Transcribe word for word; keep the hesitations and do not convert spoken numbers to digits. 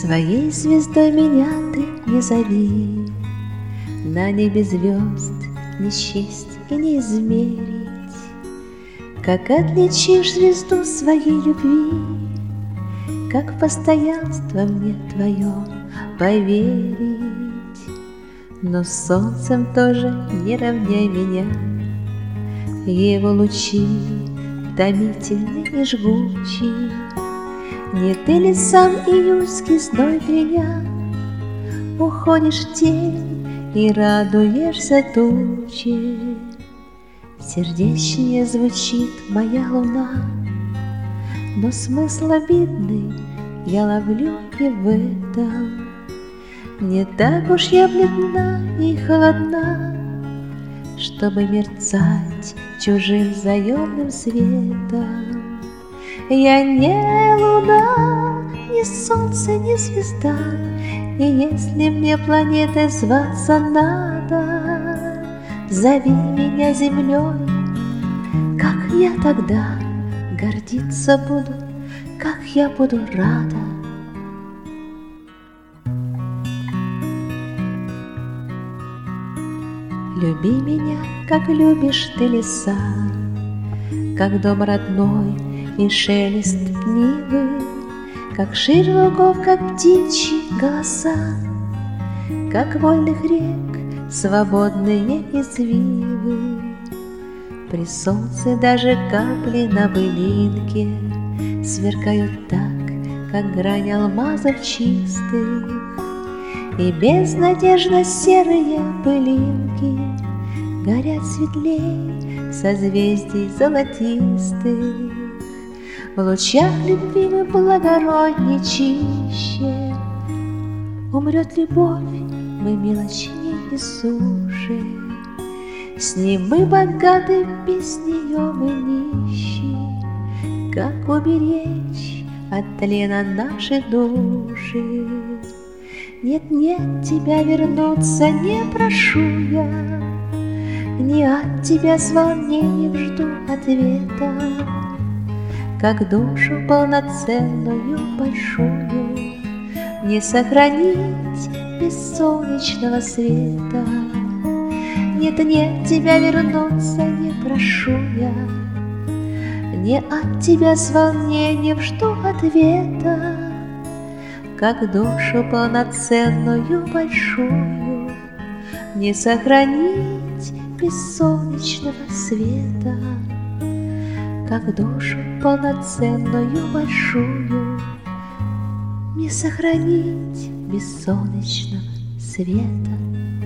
Своей звездой меня ты не зови, на небе звезд не счесть и не измерить. Как отличишь звезду своей любви, как в постоянство мне твое поверить. Но с солнцем тоже не равняй меня, его лучи томительны и жгучи. Не ты ли сам июльский зной креня, уходишь в тень и радуешься тучи? Сердечнее звучит моя луна, но смысл обидный я ловлю и в этом. Не так уж я бледна и холодна, чтобы мерцать чужим заемным светом. Я не луна, ни солнце, ни звезда, и если мне планетой зваться надо, зови меня землей, как я тогда гордиться буду, как я буду рада. Люби меня, как любишь ты леса, как дом родной и шелест нивы, как ширь лугов, как птичьи голоса, как вольных рек свободные извивы. При солнце даже капли на былинке сверкают так, как грань алмазов чистых, и безнадежно серые пылинки горят светлей созвездий золотистых. В лучах любви мы благородней чище, умрет любовь, мы мелочней и суше. С ним мы богаты, без нее мы нищи. Как уберечь от тлена наши души? Нет-нет, тебя вернуться не прошу я, не от тебя с волнением жду ответа. Как душу полноценную большую не сохранить без солнечного света. Нет-нет, тебя вернуться не прошу я, не от тебя с волнением жду ответа. Как душу полноценную большую не сохранить без солнечного света. Как душу полноценную большую не сохранить без солнечного света.